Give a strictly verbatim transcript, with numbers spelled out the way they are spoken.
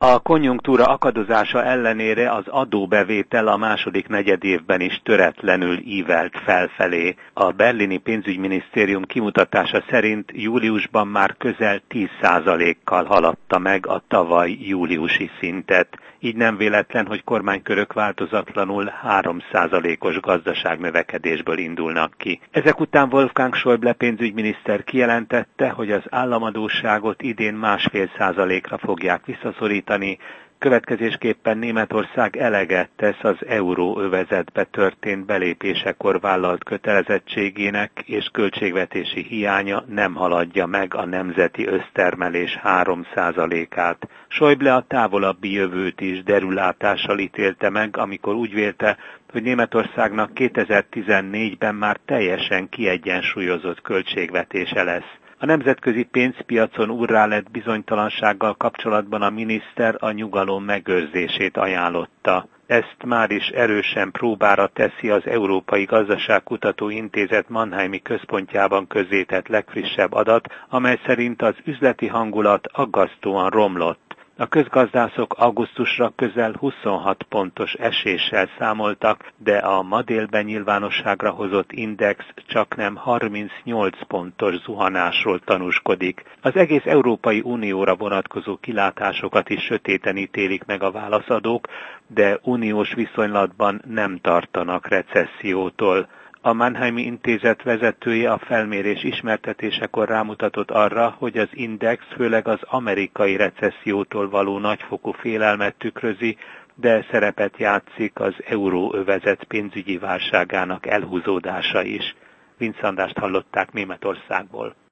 A konjunktúra akadozása ellenére az adóbevétel a második negyedévben is töretlenül ívelt felfelé. A berlini pénzügyminisztérium kimutatása szerint júliusban már közel tíz százalékkal haladta meg a tavaly júliusi szintet. Így nem véletlen, hogy kormánykörök változatlanul három százalékos gazdaságnövekedésből indulnak ki. Ezek után Wolfgang Schäuble pénzügyminiszter kijelentette, hogy az államadósságot idén másfél százalékra fogják visszaszorítani, következésképpen Németország eleget tesz az euróövezetbe történt belépésekor vállalt kötelezettségének, és költségvetési hiánya nem haladja meg a nemzeti össztermelés három százalékát. Schäuble a távolabbi jövőt is derülátással ítélte meg, amikor úgy vélte, hogy Németországnak kétezer-tizennégyben már teljesen kiegyensúlyozott költségvetése lesz. A nemzetközi pénzpiacon urrá lett bizonytalansággal kapcsolatban a miniszter a nyugalom megőrzését ajánlotta. Ezt már is erősen próbára teszi az Európai Gazdaságkutató Intézet Mannheimi központjában közzétett legfrissebb adat, amely szerint az üzleti hangulat aggasztóan romlott. A közgazdászok augusztusra közel huszonhat pontos eséssel számoltak, de a ma délben nyilvánosságra hozott index csaknem harmincnyolc pontos zuhanásról tanúskodik. Az egész Európai Unióra vonatkozó kilátásokat is sötéten ítélik meg a válaszadók, de uniós viszonylatban nem tartanak recessziótól. A Mannheimi Intézet vezetője a felmérés ismertetésekor rámutatott arra, hogy az index főleg az amerikai recessziótól való nagyfokú félelmet tükrözi, de szerepet játszik az euróövezet pénzügyi válságának elhúzódása is. Vince Andrást hallották Németországból.